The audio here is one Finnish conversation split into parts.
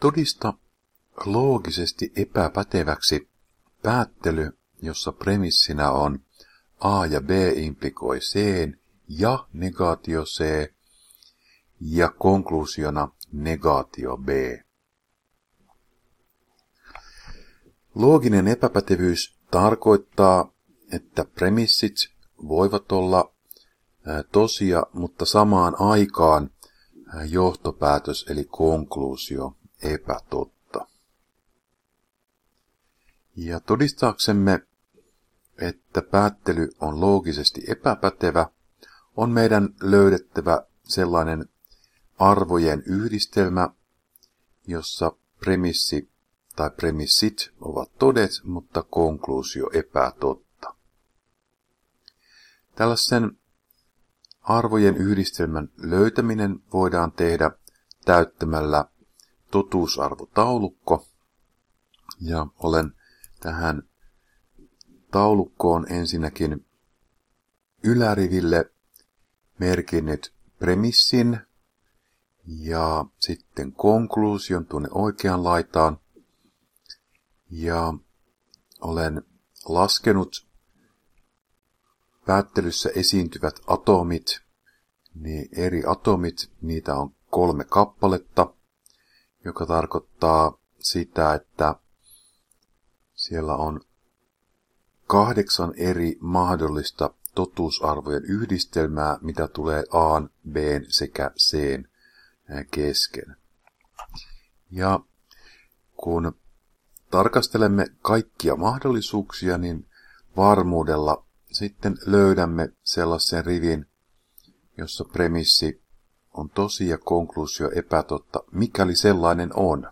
Todista loogisesti epäpäteväksi päättely, jossa premissinä on A ja B implikoi C ja negaatio C ja konkluusiona negaatio B. Looginen epäpätevyys tarkoittaa, että premissit voivat olla tosia, mutta samaan aikaan johtopäätös eli konkluusio epätotta. Ja todistaaksemme, että päättely on loogisesti epäpätevä, on meidän löydettävä sellainen arvojen yhdistelmä, jossa premissi tai premissit ovat todet, mutta konkluusio epätotta. Tällaisen arvojen yhdistelmän löytäminen voidaan tehdä täyttämällä totuusarvotaulukko. Ja olen tähän taulukkoon ensinnäkin yläriville merkinnyt premissin ja sitten konkluusion tuonne oikeaan laitaan. Ja olen laskenut päättelyssä esiintyvät atomit, niin eri atomit, niitä on 3 kappaletta, joka tarkoittaa sitä, että siellä on 8 eri mahdollista totuusarvojen yhdistelmää, mitä tulee A, B sekä C kesken. Ja kun tarkastelemme kaikkia mahdollisuuksia, niin varmuudella sitten löydämme sellaisen rivin, jossa premissi on tosi ja konkluusio epätotta, mikäli sellainen on.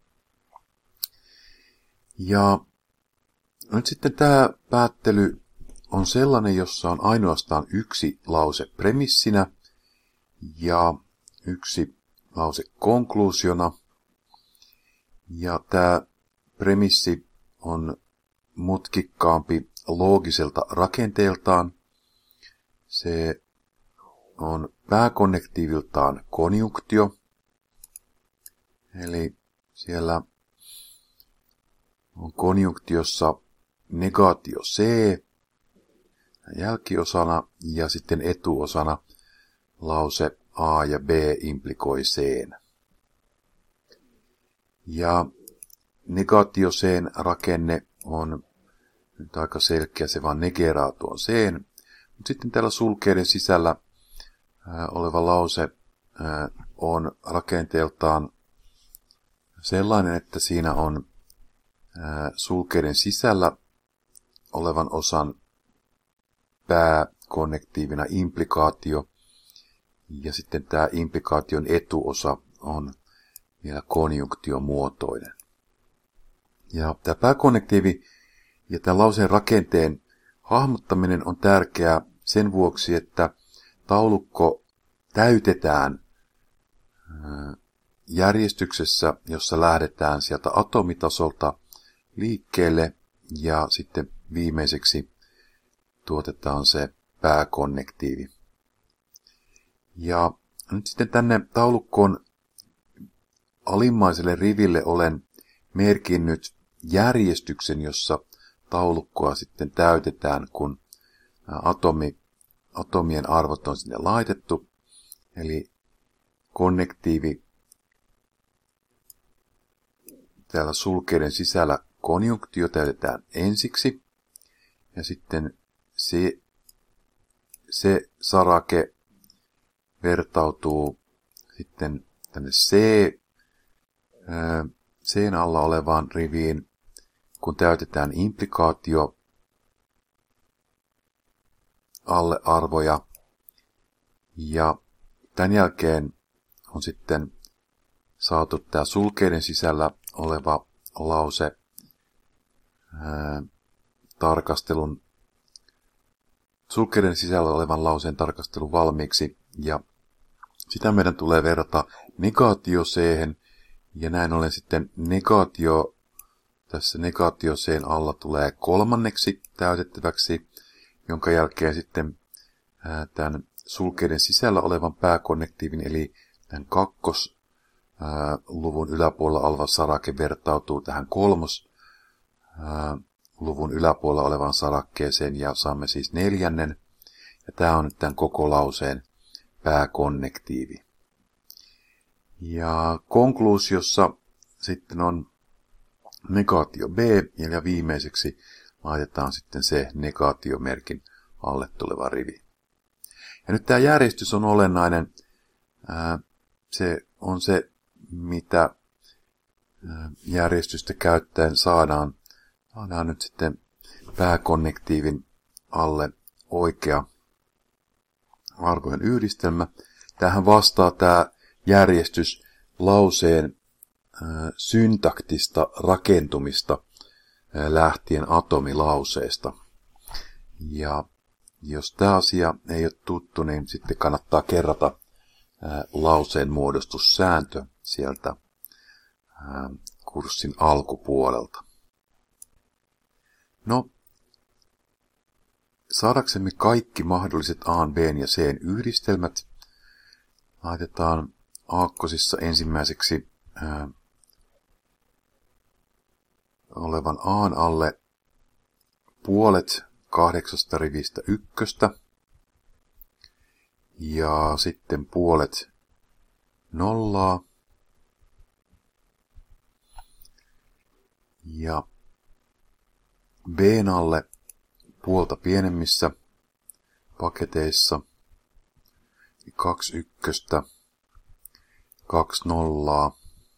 Ja nyt sitten tämä päättely on sellainen, jossa on ainoastaan yksi lause premissinä ja yksi lause konkluusiona. Ja tämä premissi on mutkikkaampi loogiselta rakenteeltaan. Se on pääkonnektiiviltaan konjunktio. Eli siellä on konjunktiossa negaatio C jälkiosana ja sitten etuosana lause A ja B implikoi C. Ja negaatio C:n rakenne on nyt aika selkeä, se vaan negeraa tuon C:n. Mutta sitten täällä sulkeiden sisällä oleva lause on rakenteeltaan sellainen, että siinä on sulkeiden sisällä olevan osan pääkonnektiivina implikaatio, ja sitten tämä implikaation etuosa on vielä konjunktiomuotoinen. Ja tämä pääkonnektiivi ja tämän lauseen rakenteen hahmottaminen on tärkeää sen vuoksi, että taulukko täytetään järjestyksessä, jossa lähdetään sieltä atomitasolta liikkeelle ja sitten viimeiseksi tuotetaan se pääkonnektiivi. Ja nyt sitten tänne taulukkoon alimmaiselle riville olen merkinnyt järjestyksen, jossa taulukkoa sitten täytetään, kun atomien arvot on sinne laitettu. Eli konnektiivi täällä sulkeiden sisällä konjunktio täytetään ensiksi. Ja sitten se sarake vertautuu sitten tänne C:n alla olevaan riviin, kun täytetään implikaatio alle arvoja. Ja tämän jälkeen on sitten saatu tämä sulkeiden sisällä oleva lause sulkeiden sisällä olevan lauseen tarkastelun valmiiksi, ja sitä meidän tulee verrata negaatio C:hen, ja näin ollen sitten tässä negaatio C:n alla tulee kolmanneksi täytettäväksi, jonka jälkeen sitten tämän sulkeiden sisällä olevan pääkonnektiivin, eli tämän luvun yläpuolella oleva sarake vertautuu tähän luvun yläpuolella olevaan sarakkeeseen ja saamme siis 4. Ja tämä on nyt tämän koko lauseen pääkonnektiivi. Ja konkluusiossa sitten on negaatio B ja viimeiseksi laitetaan sitten se negaatiomerkin alle tuleva rivi. Ja nyt tämä järjestys on olennainen. Se on se, mitä järjestystä käyttäen saadaan nyt sitten pääkonnektiivin alle oikea arvojen yhdistelmä. Tähän vastaa tämä järjestys lauseen syntaktista rakentumista lähtien atomilauseesta. Ja jos tämä asia ei ole tuttu, niin sitten kannattaa kerrata lauseen muodostussääntö sieltä kurssin alkupuolelta. No, saadaksemme kaikki mahdolliset A, B ja C yhdistelmät laitetaan aakkosissa ensimmäiseksi olevan A:n alle puolet 8 rivistä 1 ja sitten puolet 0 ja B:n alle puolta pienemmissä paketeissa 2 ykköstä, 2 nollaa,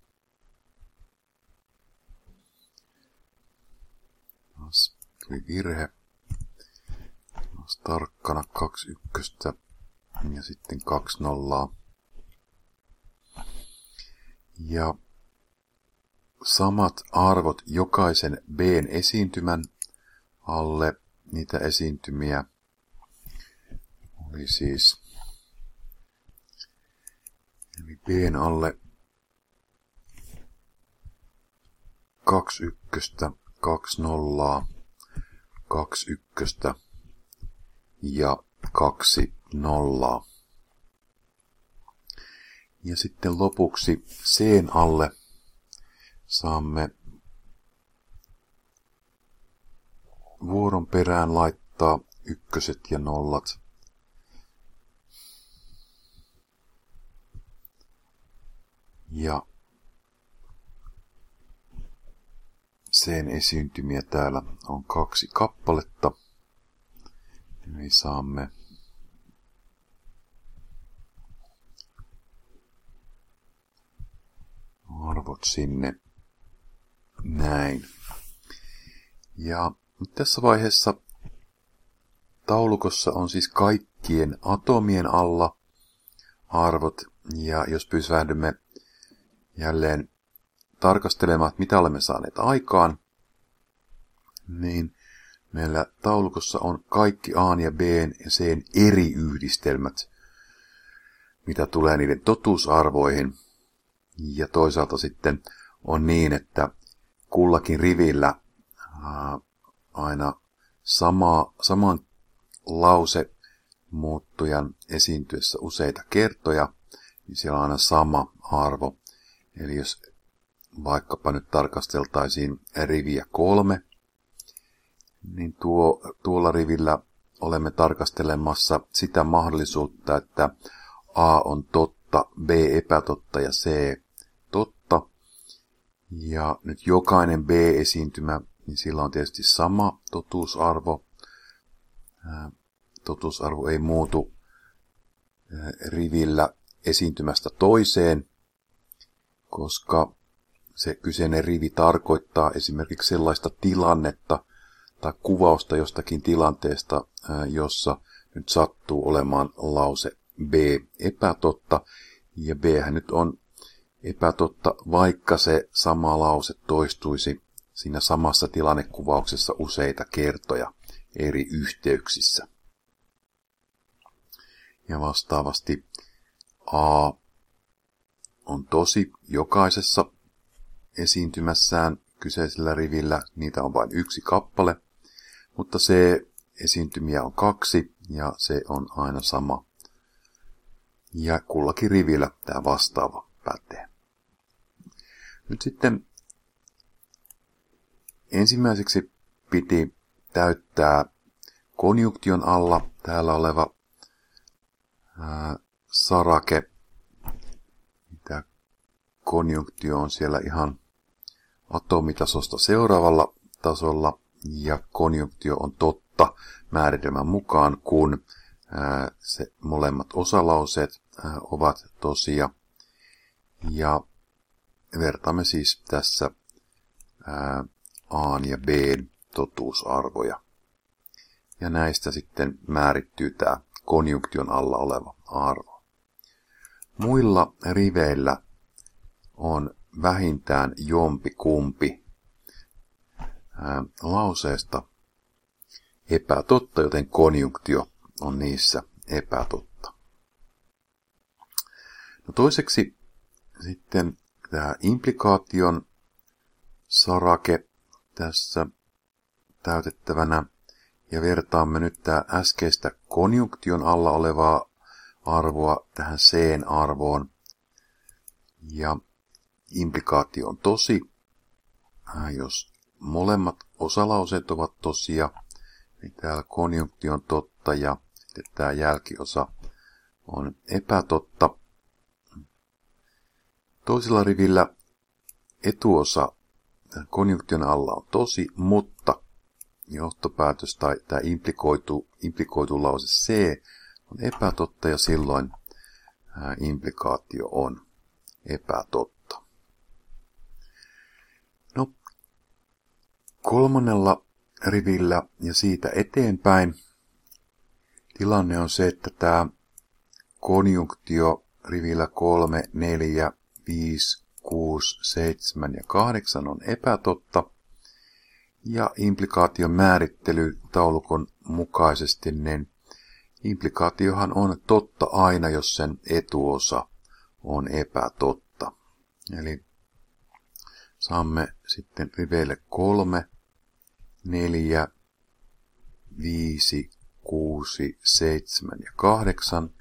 tuli virhe, tarkkana 2 ykköstä ja sitten 2 nollaa ja samat arvot jokaisen B:n esiintymän alle. Niitä esiintymiä oli siis eli B:n alle 2 ykköstä, 2 nollaa, 2 ykköstä ja 2 nollaa. Ja sitten lopuksi C:n alle saamme vuoron perään laittaa ykköset ja nollat. Ja sen esiintymiä täällä on 2 kappaletta. Eli saamme arvot sinne näin. Ja tässä vaiheessa taulukossa on siis kaikkien atomien alla arvot, ja jos pysähdymme jälleen tarkastelemaan, että mitä olemme saaneet aikaan, niin meillä taulukossa on kaikki A ja B ja C eri yhdistelmät, mitä tulee niiden totuusarvoihin, ja toisaalta sitten on niin, että kullakin rivillä aina saman lause muuttujan esiintyessä useita kertoja, niin siellä on aina sama arvo. Eli jos vaikkapa nyt tarkasteltaisiin riviä 3, niin tuolla rivillä olemme tarkastelemassa sitä mahdollisuutta, että A on totta, B epätotta ja C totta. Ja nyt jokainen B-esiintymä, niin sillä on tietysti sama totuusarvo. Totuusarvo ei muutu rivillä esiintymästä toiseen, koska se kyseinen rivi tarkoittaa esimerkiksi sellaista tilannetta tai kuvausta jostakin tilanteesta, jossa nyt sattuu olemaan lause B epätotta, ja B hän nyt on epätotta, vaikka se sama lause toistuisi siinä samassa tilannekuvauksessa useita kertoja eri yhteyksissä. Ja vastaavasti A on tosi jokaisessa esiintymässään kyseisellä rivillä, niitä on vain 1 kappale, mutta C-esiintymiä on 2 ja se on aina sama. Ja kullakin rivillä tämä vastaava pätee. Nyt sitten ensimmäiseksi piti täyttää konjunktion alla täällä oleva sarake. Tämä konjunktio on siellä ihan atomitasosta seuraavalla tasolla, ja konjunktio on totta määritelmän mukaan, kun se molemmat osalauseet ovat tosia. Ja vertaamme siis tässä A ja B totuusarvoja. Ja näistä sitten määrittyy tämä konjunktion alla oleva arvo. Muilla riveillä on vähintään jompikumpi lauseesta epätotta, joten konjunktio on niissä epätotta. No toiseksi sitten tämä implikaation sarake tässä täytettävänä, ja vertaamme nyt tämä äskeistä konjunktion alla olevaa arvoa tähän C-arvoon, ja implikaatio on tosi, jos molemmat osalauseet ovat tosia, niin täällä konjunktio on totta ja sitten tämä jälkiosa on epätotta. Toisella rivillä etuosa konjunktion alla on tosi, mutta johtopäätös tai tämä implikoitu lause C on epätotta, ja silloin implikaatio on epätotta. No, kolmannella rivillä ja siitä eteenpäin tilanne on se, että tämä konjunktio rivillä 3, 4, 5, 6, 7 ja 8 on epätotta, ja implikaation määrittely taulukon mukaisesti, niin implikaatiohan on totta aina, jos sen etuosa on epätotta. Eli saamme sitten riveille 3, 4, 5, 6, 7 ja 8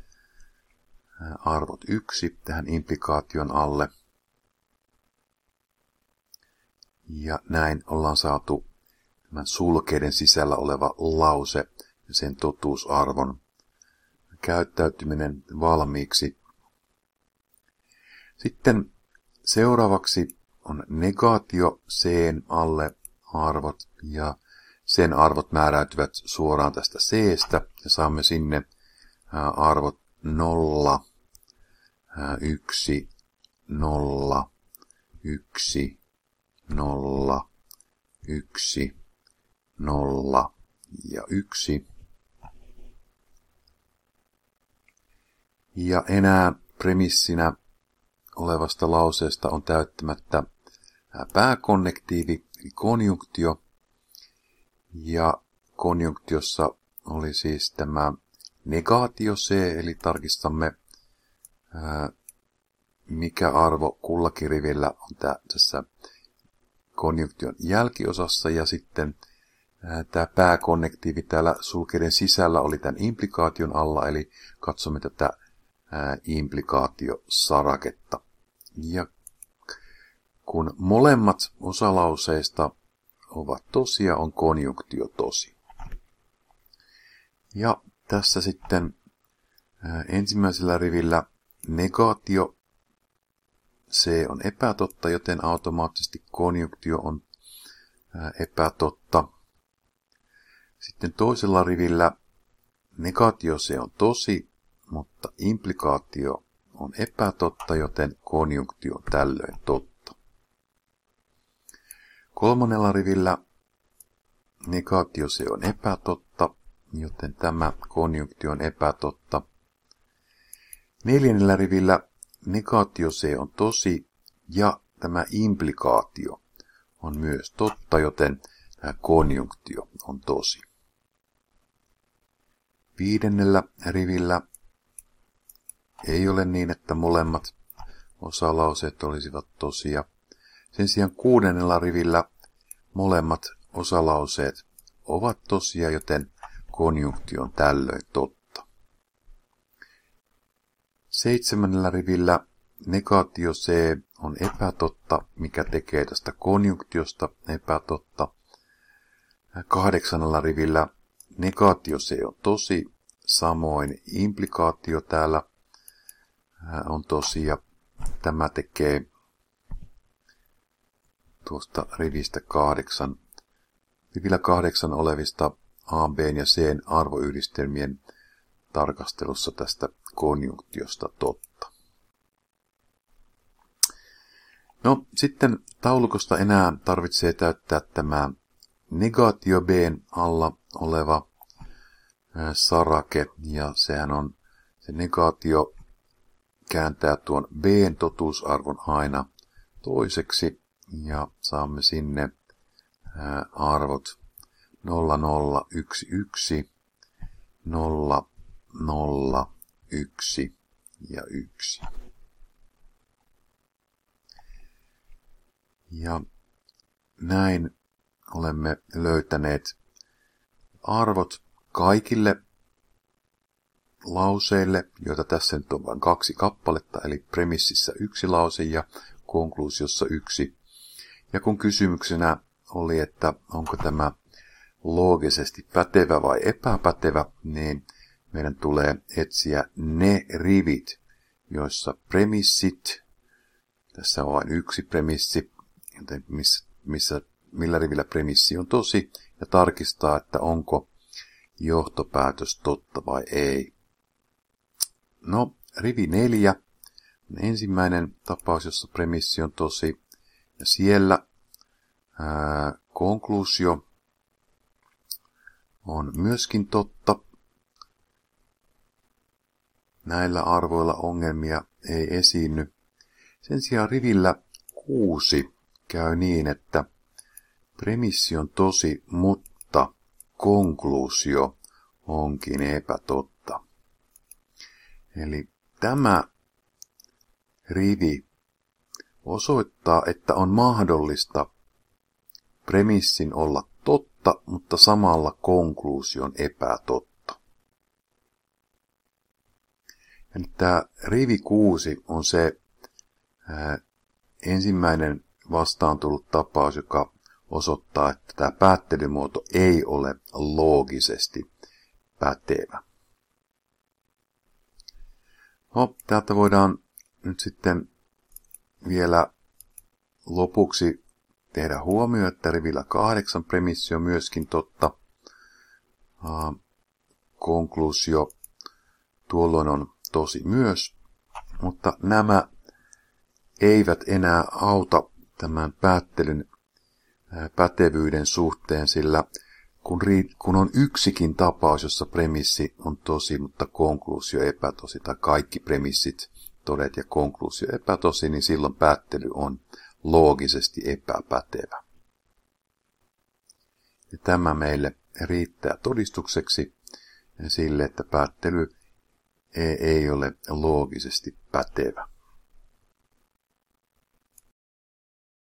arvot 1 tähän implikaation alle. Ja näin ollaan saatu tämän sulkeiden sisällä oleva lause ja sen totuusarvon käyttäytyminen valmiiksi. Sitten seuraavaksi on negaatio C:n alle arvot, ja sen arvot määräytyvät suoraan tästä C:stä, ja saamme sinne arvot 0, 1, 0, 1, 0, 1, 0 ja 1. Ja enää premissinä olevasta lauseesta on täyttämättä pääkonnektiivi, eli konjunktio. Ja konjunktiossa oli siis tämä negaatio C, eli tarkistamme mikä arvo kullakin rivillä on tässä konjunktion jälkiosassa, ja sitten tämä pääkonnektiivi täällä sulkeiden sisällä oli tämän implikaation alla, eli katsomme tätä implikaatiosaraketta. Ja kun molemmat osalauseista ovat tosia, on konjunktio tosi. Ja tässä sitten ensimmäisellä rivillä negaatio C on epätotta, joten automaattisesti konjunktio on epätotta. Sitten toisella rivillä negaatio C on tosi, mutta implikaatio on epätotta, joten konjunktio on tällöin totta. Kolmannella rivillä negaatio C on epätotta, joten tämä konjunktio on epätotta. Neljännellä rivillä negaatio C on tosi ja tämä implikaatio on myös totta, joten tämä konjunktio on tosi. Viidennellä rivillä ei ole niin, että molemmat osalauseet olisivat tosia. Sen sijaan kuudennella rivillä molemmat osalauseet ovat tosia, joten konjunktio on tällöin totta. Seitsemännellä rivillä negaatio C on epätotta, mikä tekee tästä konjunktiosta epätotta. 8. rivillä negaatio C on tosi, samoin implikaatio täällä on tosi, ja tämä tekee tuosta rivistä 8, rivillä 8 olevista A, B ja C arvoyhdistelmien tarkastelussa tästä konjunktiosta totta. No, sitten taulukosta enää tarvitsee täyttää tämä negaatio B alla oleva sarake, ja sehän on, se negaatio kääntää tuon B:n totuusarvon aina toiseksi, ja saamme sinne arvot 0, 0, 1, 1, 0, 0, 1 ja 1. Ja näin olemme löytäneet arvot kaikille lauseille, joita tässä nyt on vain 2 kappaletta, eli premississä 1 lause ja konkluusiossa 1. Ja kun kysymyksenä oli, että onko tämä loogisesti pätevä vai epäpätevä, niin meidän tulee etsiä ne rivit, joissa premissit, tässä on vain 1 premissi, joten millä rivillä premissi on tosi, ja tarkistaa, että onko johtopäätös totta vai ei. No, rivi 4 on ensimmäinen tapaus, jossa premissi on tosi, ja siellä konkluusio on myöskin totta. Näillä arvoilla ongelmia ei esiinny. Sen sijaan rivillä 6 käy niin, että premissi on tosi, mutta konkluusio onkin epätotta. Eli tämä rivi osoittaa, että on mahdollista premissin olla totta, mutta samalla konkluusion epätotta. Ja nyt tämä rivi 6 on se ensimmäinen vastaan tullut tapaus, joka osoittaa, että tämä päättelymuoto ei ole loogisesti pätevä. No, täältä voidaan nyt sitten vielä lopuksi tehdä huomio, että rivillä 8 premissi on myöskin totta. Konkluusio tuolloin on tosi myös, mutta nämä eivät enää auta tämän päättelyn pätevyyden suhteen, sillä kun on yksikin tapaus, jossa premissi on tosi, mutta konkluusio epätosi, tai kaikki premissit, todet ja konkluusio epätosi, niin silloin päättely on loogisesti epäpätevä. Ja tämä meille riittää todistukseksi sille, että päättely ei ole loogisesti pätevä.